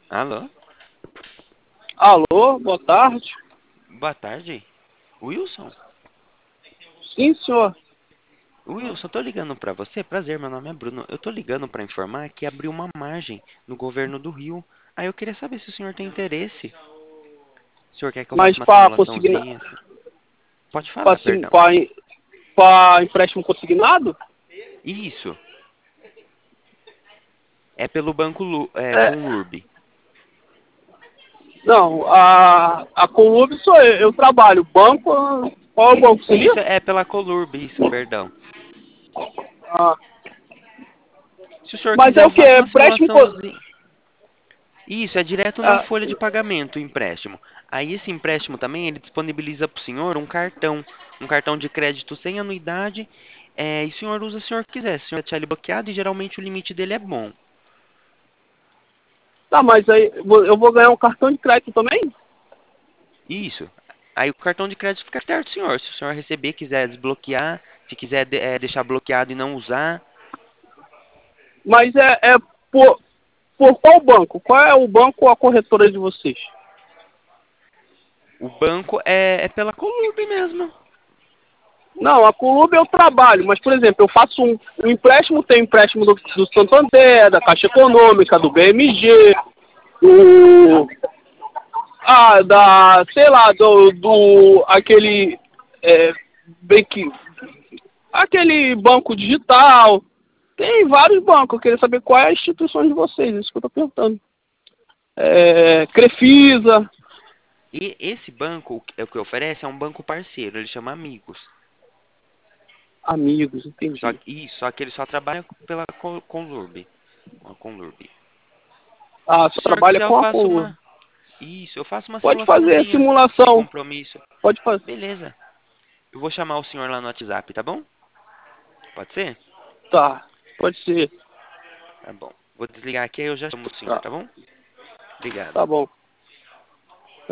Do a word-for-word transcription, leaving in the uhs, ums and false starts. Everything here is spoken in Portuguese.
Alô? Alô, boa tarde. Boa tarde. Wilson? Sim, senhor. Wilson, eu tô ligando pra você. Prazer, meu nome é Bruno. Eu tô ligando pra informar que abriu uma margem no governo do Rio. Aí eu queria saber se o senhor tem interesse. O senhor quer que eu faça Mas uma para consigna... simulaçãozinha? Assim? Pode falar, perdão. para empréstimo consignado? Isso. É pelo banco Lu, é, É, com Lurb. não, a, a Colub sou eu, eu trabalho. Banco, qual é o banco seria? Isso, é pela Colurb, isso, perdão. Ah, Se o senhor mas quiser, é eu o que? faço É uma empréstimo. co- simulaçãozinha. Isso, é direto na ah, folha de pagamento, o empréstimo. Aí esse empréstimo também, ele disponibiliza para o senhor um cartão, um cartão de crédito sem anuidade, é, e o senhor usa se o senhor quiser. Se o senhor deixar ele bloqueado, e geralmente o limite dele é bom. tá, mas aí vou- eu vou ganhar um cartão de crédito também? Isso. Aí o cartão de crédito fica certo, do senhor. Se o senhor receber, quiser desbloquear, se quiser de- é, deixar bloqueado e não usar, Mas é, é por, por qual banco? Qual é o banco ou a corretora de vocês? o banco é, é pela Colurb mesmo. Não, a Colub eu trabalho, mas, por exemplo, eu faço um, um empréstimo, tem empréstimo do, do Santander, da Caixa Econômica, do B M G, do... Ah, da... sei lá, do... do aquele... É, bem que... aquele banco digital. Tem vários bancos, eu queria saber qual é a instituição de vocês, isso que eu tô perguntando. É, Crefisa, E esse banco, o que o que oferece é um banco parceiro, ele chama Amigos. amigos, Só entendi. que, isso, só que ele só trabalha pela Co- Conlurb. Com a Conlurb. Ah, Se só o senhor trabalha quiser, eu com a faço Colub. uma. Isso, eu faço uma Pode fazer a simulaçãozinha, sem simulação, compromisso. pode fazer. Beleza. Eu vou chamar o senhor lá no WhatsApp, tá bom? Pode ser? Tá, pode ser. Tá bom. Vou desligar aqui e eu já chamo o senhor, Tá, tá bom? Obrigado. tá bom.